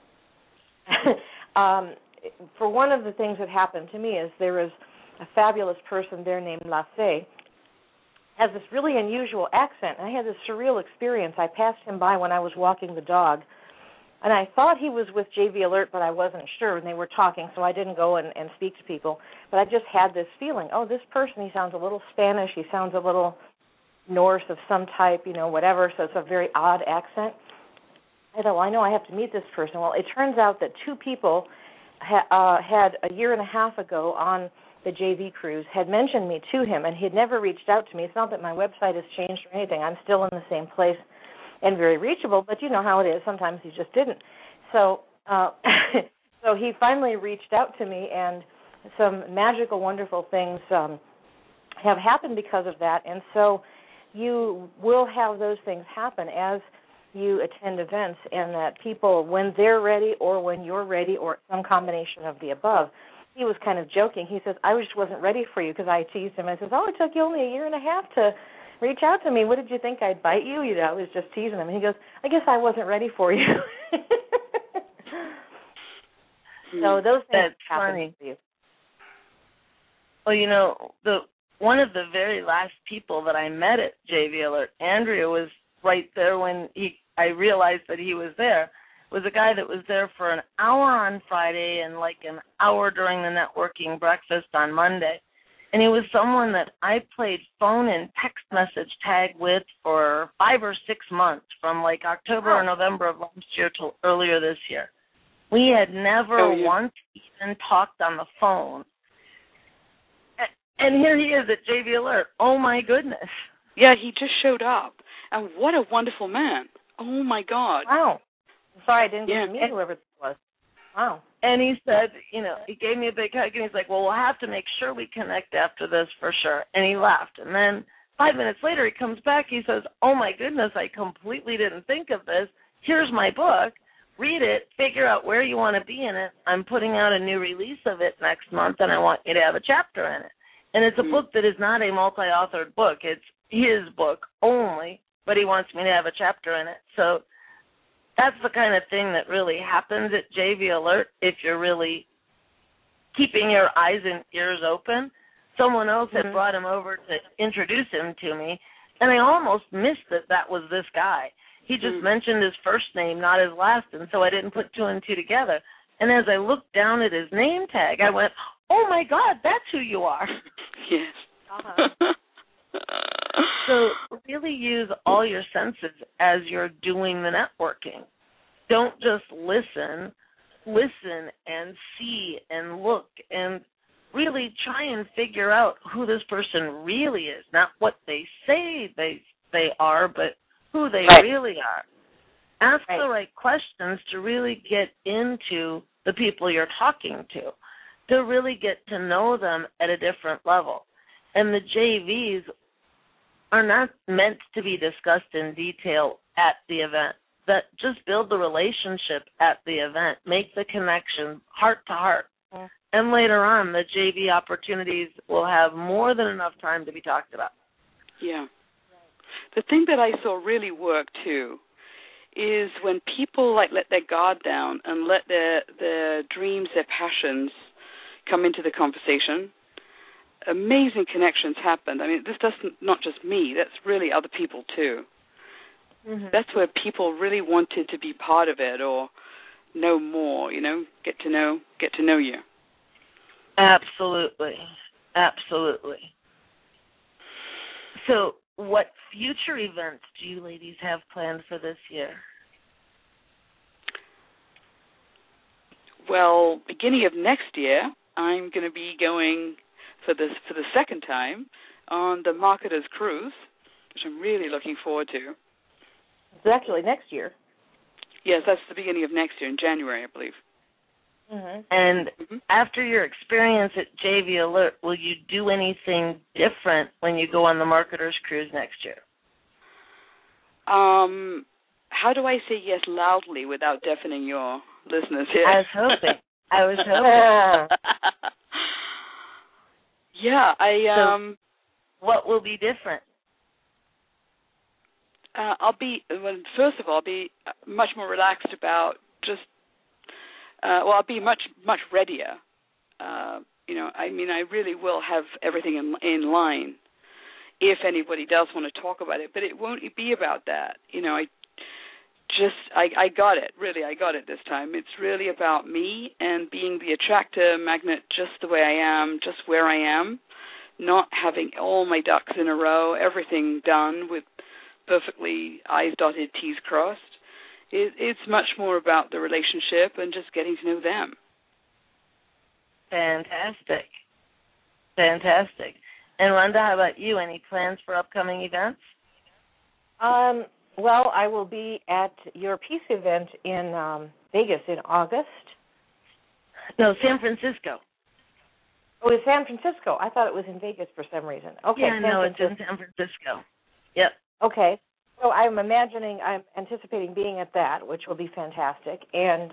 For one of the things that happened to me is there is a fabulous person there named Lasse, has this really unusual accent. And I had this surreal experience. I passed him by when I was walking the dog, and I thought he was with JV Alert, but I wasn't sure, and they were talking, so I didn't go and speak to people. But I just had this feeling, oh, this person, he sounds a little Spanish, he sounds a little Norse of some type, whatever, so it's a very odd accent. I thought, well, I know I have to meet this person. Well, it turns out that two people had a year and a half ago on the JV cruise had mentioned me to him, and he had never reached out to me. It's not that my website has changed or anything. I'm still in the same place and very reachable, but you know how it is. Sometimes he just didn't. So so he finally reached out to me, and some magical, wonderful things have happened because of that. And so you will have those things happen as you attend events, and that people, when they're ready or when you're ready or some combination of the above. He was kind of joking. He says, I just wasn't ready for you because I teased him. I says, oh, it took you only a year and a half to reach out to me. What did you think, I'd bite you? I was just teasing him. And he goes, I guess I wasn't ready for you. So those things happen to you. Well, one of the very last people that I met at JV Alert, Andrea, was right there when I realized that he was there. Was a guy that was there for an hour on Friday and like an hour during the networking breakfast on Monday. And he was someone that I played phone and text message tag with for 5 or 6 months, from like October or November of last year till earlier this year. We had never once even talked on the phone. And here he is at JV Alert. Oh, my goodness. Yeah, he just showed up. And what a wonderful man. Oh, my God. Wow. I'm sorry I didn't get to meet whoever this was. Wow. And he said, he gave me a big hug, and he's like, well, we'll have to make sure we connect after this for sure. And he left. And then 5 minutes later, he comes back. He says, oh, my goodness, I completely didn't think of this. Here's my book. Read it. Figure out where you want to be in it. I'm putting out a new release of it next month, and I want you to have a chapter in it. And it's a book that is not a multi-authored book. It's his book only, but he wants me to have a chapter in it. So that's the kind of thing that really happens at JV Alert if you're really keeping your eyes and ears open. Someone else had brought him over to introduce him to me, and I almost missed that was this guy. He just mentioned his first name, not his last, and so I didn't put two and two together. And as I looked down at his name tag, I went, oh, my God, that's who you are. Yes. Uh-huh. So really use all your senses as you're doing the networking. Don't just listen and see and look and really try and figure out who this person really is, not what they say they are, but who they really are. Ask the right questions to really get into the people you're talking to really get to know them at a different level. And the JVs are not meant to be discussed in detail at the event. That just build the relationship at the event, make the connection heart to heart. Yeah. And later on, the JV opportunities will have more than enough time to be talked about. Yeah. The thing that I saw really work, too, is when people let their guard down and let their dreams, their passions come into the conversation, amazing connections happen. I mean, this doesn't not just me, that's really other people, too. Mm-hmm. That's where people really wanted to be part of it or know more, get to know you. Absolutely. So what future events do you ladies have planned for this year? Well, beginning of next year, I'm going to be going for the second time on the Marketers Cruise, which I'm really looking forward to. It's actually next year. Yes, that's the beginning of next year, in January, I believe. Mm-hmm. And after your experience at JV Alert, will you do anything different when you go on the Marketers Cruise next year? How do I say yes loudly without deafening your listeners here? I was hoping. Yeah, So what will be different? I'll be much more relaxed about just. I'll be much readier. I really will have everything in line if anybody does want to talk about it, but it won't be about that. I got it. Really, I got it this time. It's really about me and being the attractor magnet just the way I am, just where I am, not having all my ducks in a row, everything done with perfectly I's dotted, T's crossed. It's much more about the relationship and just getting to know them. Fantastic. And Rhonda, how about you? Any plans for upcoming events? Well, I will be at your Peace event in Vegas in August. No, San Francisco. Oh, it's San Francisco. I thought it was in Vegas for some reason. Okay. Yeah, no, it's in San Francisco. Yep. Okay. So I'm anticipating being at that, which will be fantastic, and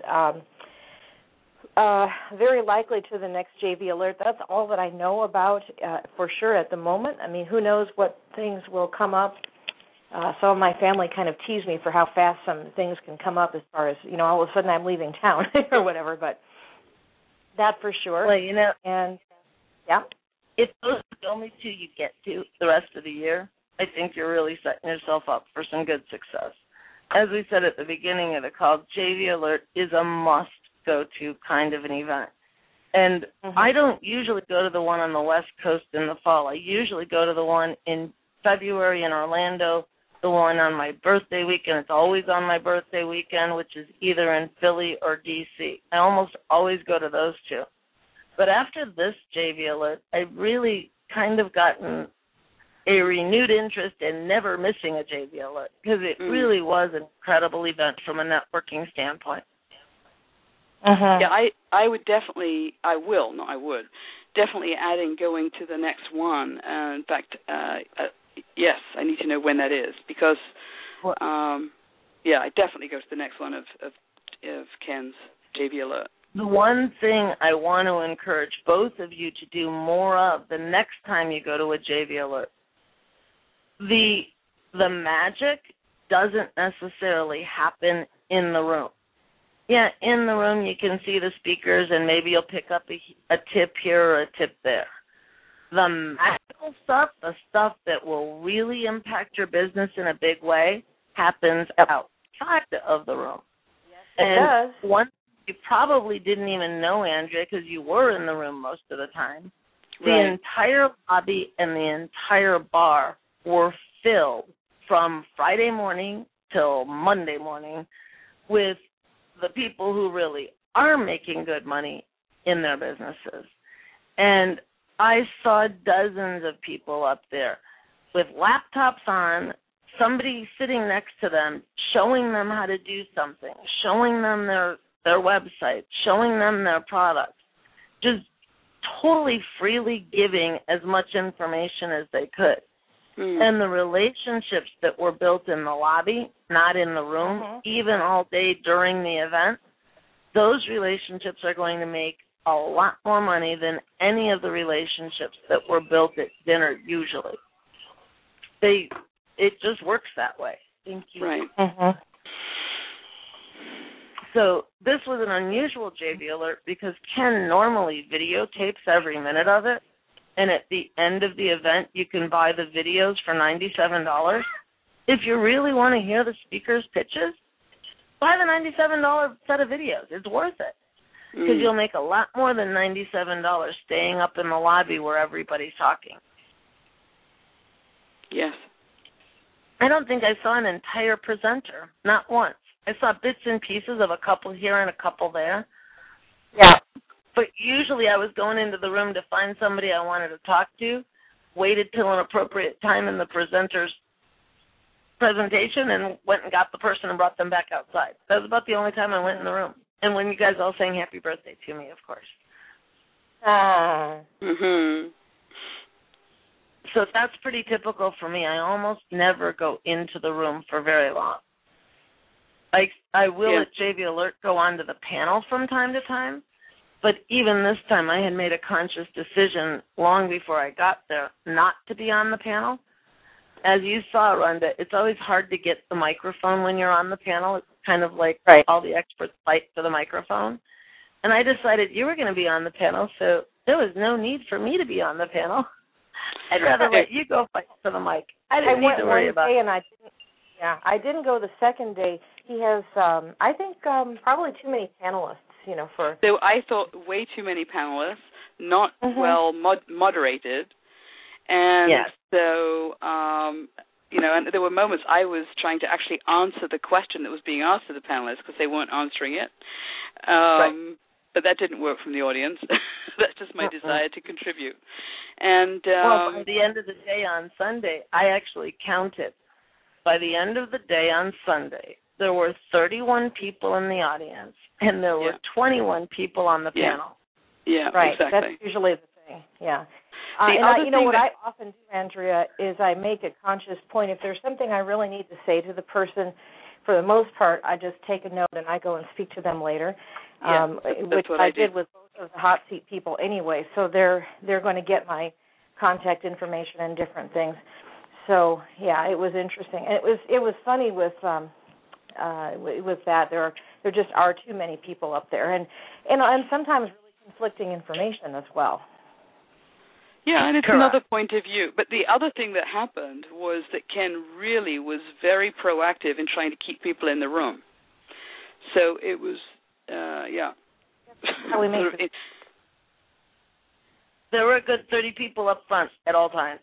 very likely to the next JV Alert. That's all that I know about for sure at the moment. I mean, who knows what things will come up. Some of my family kind of tease me for how fast some things can come up as far as, all of a sudden I'm leaving town or whatever, but that for sure. Well, and yeah. If those are the only two you get to the rest of the year, I think you're really setting yourself up for some good success. As we said at the beginning of the call, JV Alert is a must-go-to kind of an event. And I don't usually go to the one on the West Coast in the fall. I usually go to the one in February in Orlando, the one on my birthday weekend. It's always on my birthday weekend, which is either in Philly or D.C. I almost always go to those two. But after this JV Alert, I've really kind of gotten a renewed interest in never missing a JV Alert because it really was an incredible event from a networking standpoint. Yeah, I would definitely adding going to the next one. In fact, yes, I need to know when that is because, I definitely go to the next one of Ken's JV Alert. The one thing I want to encourage both of you to do more of the next time you go to a JV Alert, the magic doesn't necessarily happen in the room. Yeah, in the room you can see the speakers and maybe you'll pick up a tip here or a tip there. The magical stuff, the stuff that will really impact your business in a big way, happens outside of the room. It does. One you probably didn't even know, Andrea, because you were in the room most of the time. The entire lobby and the entire bar were filled from Friday morning till Monday morning with the people who really are making good money in their businesses. And I saw dozens of people up there with laptops on, somebody sitting next to them, showing them how to do something, showing them their website, showing them their products, just totally freely giving as much information as they could. And the relationships that were built in the lobby, not in the room, even all day during the event, those relationships are going to make a lot more money than any of the relationships that were built at dinner usually. It just works that way. Thank you. Right. So this was an unusual JV alert because Ken normally videotapes every minute of it, and at the end of the event you can buy the videos for $97. If you really want to hear the speaker's pitches, buy the $97 set of videos. It's worth it because you'll make a lot more than $97 staying up in the lobby where everybody's talking. Yes. I don't think I saw an entire presenter, not once. I saw bits and pieces of a couple here and a couple there. Yeah. But usually I was going into the room to find somebody I wanted to talk to, waited till an appropriate time in the presenter's presentation, and went and got the person and brought them back outside. That was about the only time I went in the room. And when you guys all sang happy birthday to me, of course. So that's pretty typical for me. I almost never go into the room for very long. I will at JV Alert go onto the panel from time to time, but even this time I had made a conscious decision long before I got there not to be on the panel. As you saw, Rhonda, it's always hard to get the microphone when you're on the panel. It's kind of like all the experts fight for the microphone. And I decided you were going to be on the panel, so there was no need for me to be on the panel. I'd rather let you go fight for the mic. I didn't need to worry about it. I didn't go the second day. He has, I think, probably too many panelists, for... So I thought way too many panelists, not well moderated. And so, and there were moments I was trying to actually answer the question that was being asked of the panelists because they weren't answering it. But that didn't work from the audience. That's just my desire to contribute. And well, by the end of the day on Sunday, I actually counted. By the end of the day on Sunday, there were 31 people in the audience, and there were 21 people on the panel. Yeah, right. Exactly. That's usually the thing. Yeah. What I often do, Andrea, is I make a conscious point. If there's something I really need to say to the person, for the most part, I just take a note and I go and speak to them later, which I did with both of the hot seat people anyway. So they're going to get my contact information and different things. So it was interesting. And it was funny with that. There just are too many people up there, and sometimes really conflicting information as well. Yeah, and it's another point of view. But the other thing that happened was that Ken really was very proactive in trying to keep people in the room. So it was, How we make it. There were a good 30 people up front at all times.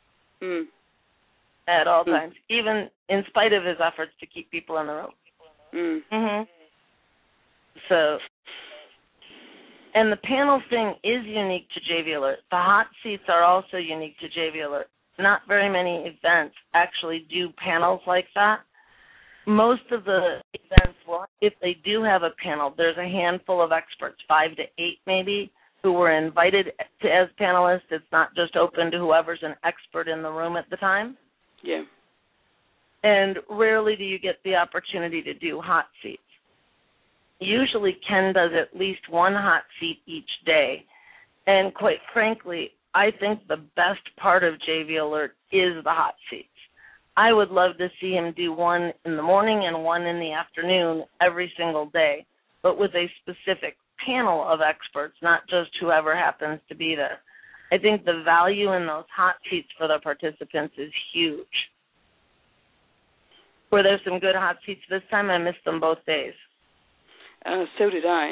At all times, even in spite of his efforts to keep people in the room. So... And the panel thing is unique to JV Alert. The hot seats are also unique to JV Alert. Not very many events actually do panels like that. Most of the events, if they do have a panel, there's a handful of experts, 5 to 8 maybe, who were invited as panelists. It's not just open to whoever's an expert in the room at the time. Yeah. And rarely do you get the opportunity to do hot seats. Usually Ken does at least one hot seat each day. And quite frankly, I think the best part of JV Alert is the hot seats. I would love to see him do one in the morning and one in the afternoon every single day, but with a specific panel of experts, not just whoever happens to be there. I think the value in those hot seats for the participants is huge. Were there some good hot seats this time? I missed them both days. So did I.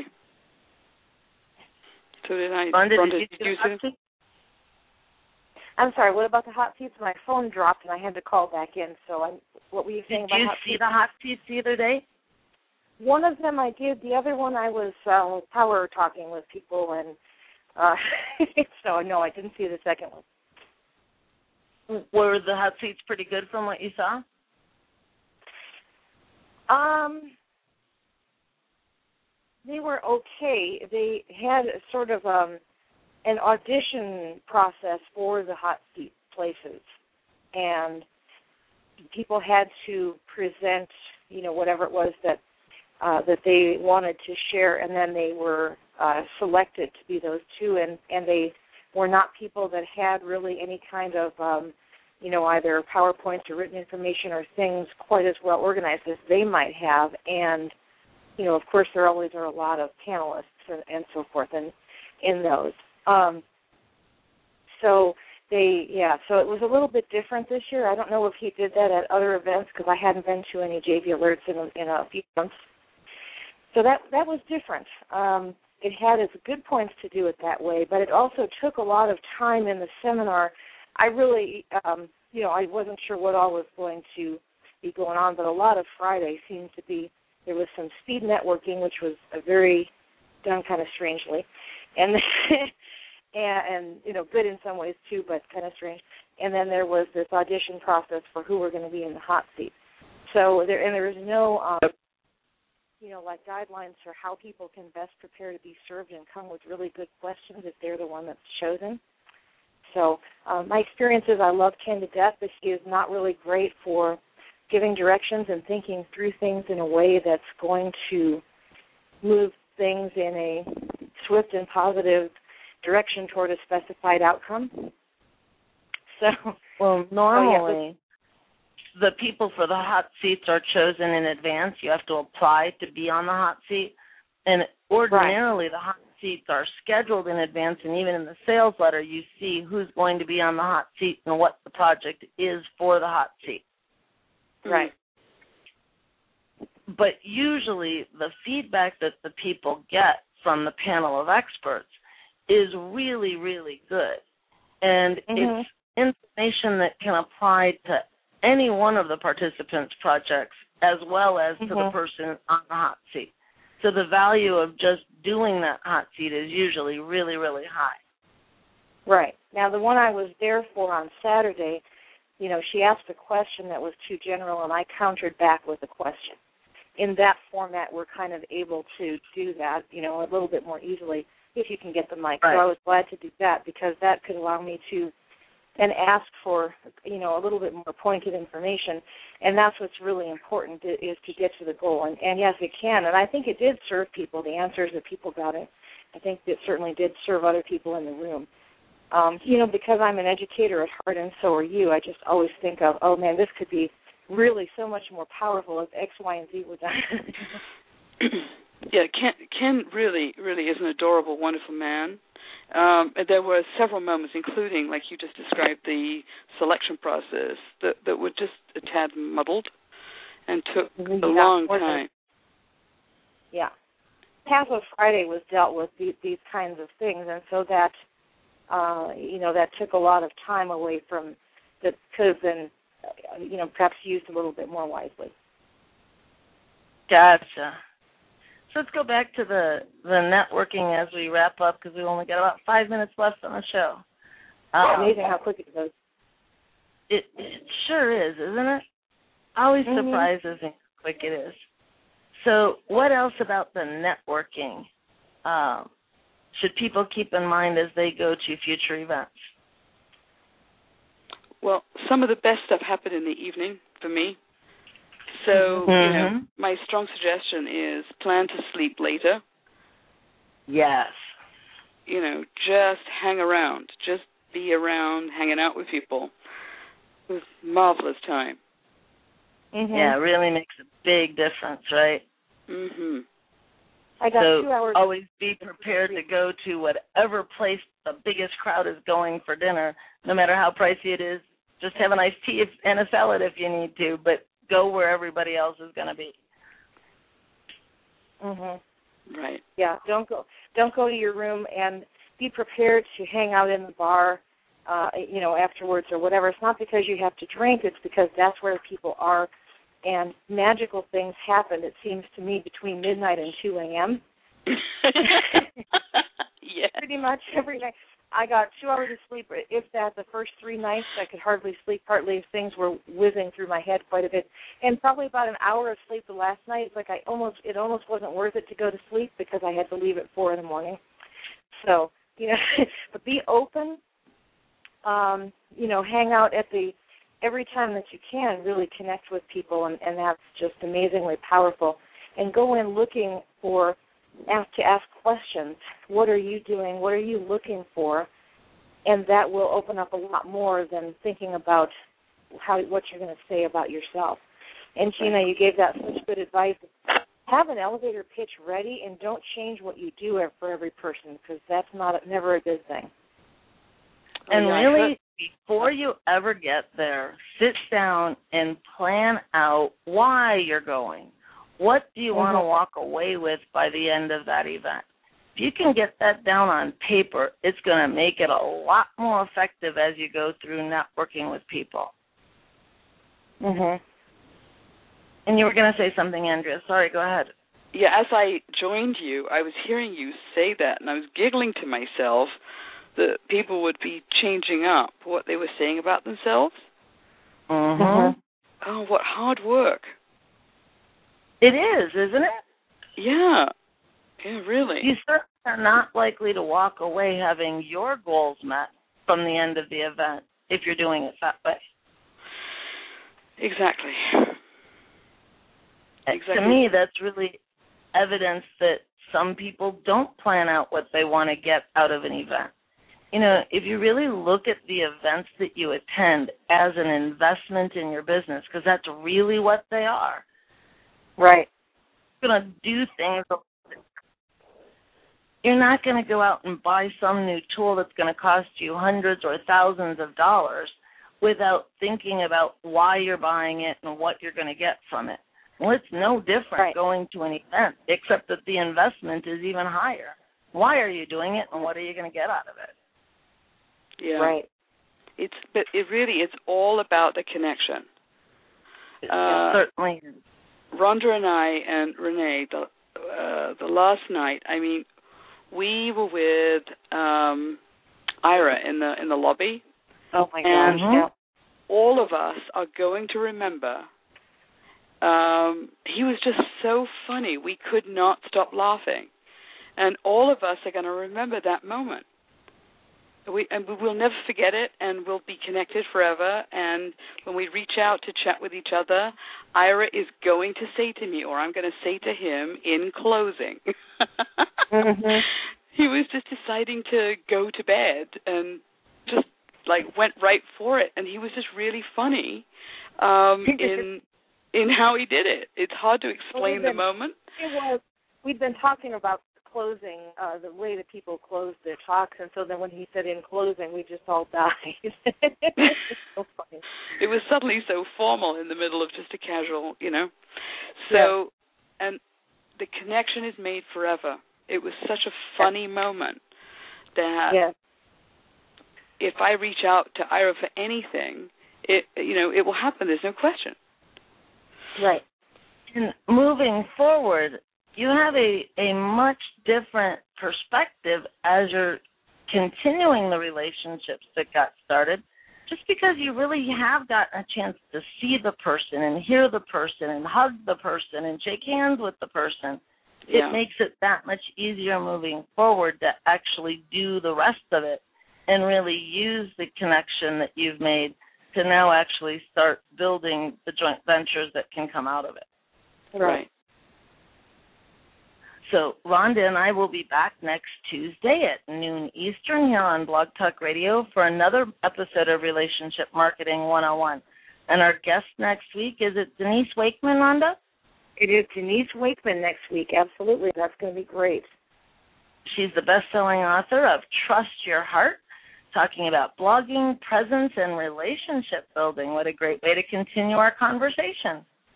Rhonda, did you see hot seats? I'm sorry, what about the hot seats? My phone dropped and I had to call back in. So what were you saying about hot seats? Did you see the hot seats either day? One of them I did. The other one I was power talking with people, and so no, I didn't see the second one. Were the hot seats pretty good from what you saw? They were okay. They had sort of an audition process for the hot seat places, and people had to present, whatever it was that they wanted to share, and then they were selected to be those two, and they were not people that had really any kind of, either PowerPoints or written information or things quite as well organized as they might have, and, of course there always are a lot of panelists and so forth in those. So it was a little bit different this year. I don't know if he did that at other events because I hadn't been to any JV Alerts in a few months. So that was different. It had its good points to do it that way, but it also took a lot of time in the seminar. I really, I wasn't sure what all was going to be going on, but a lot of Friday seemed to be, there was some speed networking, which was done kind of strangely, and good in some ways too, but kind of strange. And then there was this audition process for who were going to be in the hot seat. So there is no, like guidelines for how people can best prepare to be served and come with really good questions if they're the one that's chosen. So my experience is I love Ken to death, but he is not really great for giving directions and thinking through things in a way that's going to move things in a swift and positive direction toward a specified outcome. So, well, normally the people for the hot seats are chosen in advance. You have to apply to be on the hot seat, and ordinarily the hot seats are scheduled in advance, and even in the sales letter you see who's going to be on the hot seat and what the project is for the hot seat. Right. But usually the feedback that the people get from the panel of experts is really, really good. And it's information that can apply to any one of the participants' projects as well as to the person on the hot seat. So the value of just doing that hot seat is usually really, really high. Right. Now, the one I was there for on Saturday, she asked a question that was too general, and I countered back with a question. In that format, we're kind of able to do that, a little bit more easily if you can get the mic. Right. So I was glad to do that because that could allow me to then ask for, a little bit more pointed information. And that's what's really important is to get to the goal. And yes, it can. And I think it did serve people, the answers that people got. I think it certainly did serve other people in the room. Because I'm an educator at heart and so are you, I just always think of, oh, man, this could be really so much more powerful if X, Y, and Z were done. Yeah, Ken really, really is an adorable, wonderful man. There were several moments, including, like you just described, the selection process that were just a tad muddled and took a long time. Yeah. Half of Friday was dealt with these kinds of things, and so that, that took a lot of time away from that could have been, perhaps used a little bit more wisely. Gotcha. So let's go back to the networking as we wrap up because we only got about 5 minutes left on the show. Amazing how quick it goes. It sure is, isn't it? Always surprises me how quick it is. So what else about the networking should people keep in mind as they go to future events? Well, some of the best stuff happened in the evening for me. So, my strong suggestion is plan to sleep later. Yes. Just hang around. Just be around, hanging out with people. It was a marvelous time. Yeah, it really makes a big difference, right? I got 2 hours. Always be prepared to go to whatever place the biggest crowd is going for dinner, no matter how pricey it is. Just have a nice tea and a salad if you need to, but go where everybody else is going to be. Mhm. Right. Yeah. Don't go to your room, and be prepared to hang out in the bar, afterwards or whatever. It's not because you have to drink. It's because that's where people are, and magical things happen. It seems to me between midnight and 2 a.m. Yeah. Pretty much every night. I got 2 hours of sleep. If that, the first 3 nights, I could hardly sleep. Partly things were whizzing through my head quite a bit, and probably about an hour of sleep the last night. It's like it almost wasn't worth it to go to sleep because I had to leave at 4 a.m. So but be open. Hang out every time that you can. Really connect with people, and that's just amazingly powerful. And go in looking to ask questions. What are you doing? What are you looking for? And that will open up a lot more than thinking about what you're going to say about yourself. And Gina, you gave that such good advice. Have an elevator pitch ready, and don't change what you do for every person, because that's never a good thing. And really, before you ever get there, sit down and plan out why you're going. What do you want to walk away with by the end of that event? If you can get that down on paper, it's going to make it a lot more effective as you go through networking with people. Mhm. And you were going to say something, Andrea. Sorry, go ahead. Yeah, as I joined you, I was hearing you say that, and I was giggling to myself that people would be changing up what they were saying about themselves. Mm-hmm. Oh, what hard work. It is, isn't it? Yeah. Yeah, really. You certainly are not likely to walk away having your goals met from the end of the event if you're doing it that way. Exactly. To me, that's really evidence that some people don't plan out what they want to get out of an event. If you really look at the events that you attend as an investment in your business, because that's really what they are. Right. You're going to do things. You're not going to go out and buy some new tool that's going to cost you hundreds or thousands of dollars without thinking about why you're buying it and what you're going to get from it. Well, it's no different going to an event, except that the investment is even higher. Why are you doing it, and what are you going to get out of it? Yeah. Right. It's all about the connection. It certainly is. Rhonda and I and Renee, the last night, we were with Ira in the lobby. Oh my gosh! And yeah. all of us are going to remember. He was just so funny. We could not stop laughing, and all of us are going to remember that moment. We'll never forget it, and we'll be connected forever. And when we reach out to chat with each other, Ira is going to say to me, or I'm going to say to him in closing. Mm-hmm. He was just deciding to go to bed and just went right for it, and he was just really funny in how he did it. It's hard to explain the moment. It was. We'd been talking about closing, the way that people close their talks, and so then when he said in closing, we just all died. It's so funny. It was suddenly so formal in the middle of just a casual, So, and the connection is made forever. It was such a funny moment that if I reach out to Ira for anything, it will happen. There's no question. Right. And moving forward, you have a much different perspective as you're continuing the relationships that got started, just because you really have gotten a chance to see the person and hear the person and hug the person and shake hands with the person. It makes it that much easier moving forward to actually do the rest of it and really use the connection that you've made to now actually start building the joint ventures that can come out of it. Right. So Rhonda and I will be back next Tuesday at noon Eastern here on Blog Talk Radio for another episode of Relationship Marketing 101. And our guest next week, is it Denise Wakeman, Rhonda? It is Denise Wakeman next week. Absolutely. That's going to be great. She's the best-selling author of Trust Your Heart, talking about blogging, presence, and relationship building. What a great way to continue our conversation.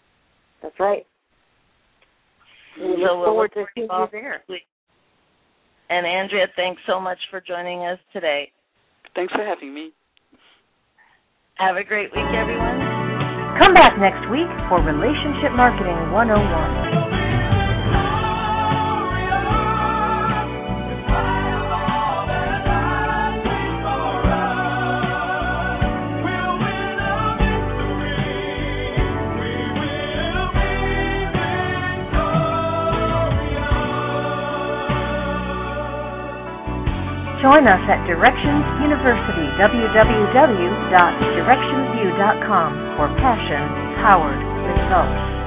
That's right. We look forward to seeing you there. And Andrea, thanks so much for joining us today. Thanks for having me. Have a great week, everyone. Come back next week for Relationship Marketing 101. Join us at Directions University, www.directionsu.com for passion-powered results.